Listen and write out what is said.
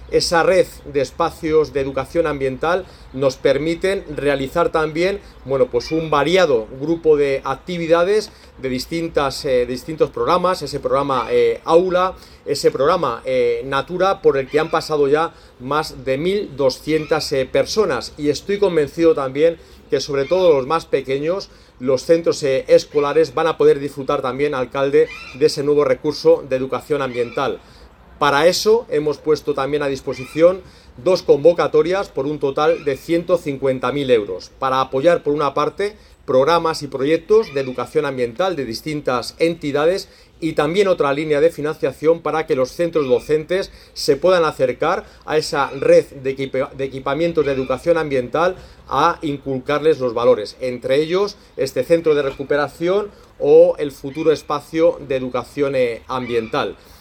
esa red de espacios de educación ambiental nos permiten realizar también, bueno, pues un variado grupo de actividades de distintos programas, ese programa Aula, ese programa Natura, por el que han pasado ya más de 1.200 personas, y estoy convencido también que sobre todo los más pequeños, los centros escolares van a poder disfrutar también, alcalde, de ese nuevo recurso de educación ambiental. Para eso hemos puesto también a disposición 2 convocatorias por un total de 150.000 euros para apoyar, por una parte, programas y proyectos de educación ambiental de distintas entidades, y también otra línea de financiación para que los centros docentes se puedan acercar a esa red de equipamientos de educación ambiental a inculcarles los valores, entre ellos este centro de recuperación o el futuro espacio de educación ambiental.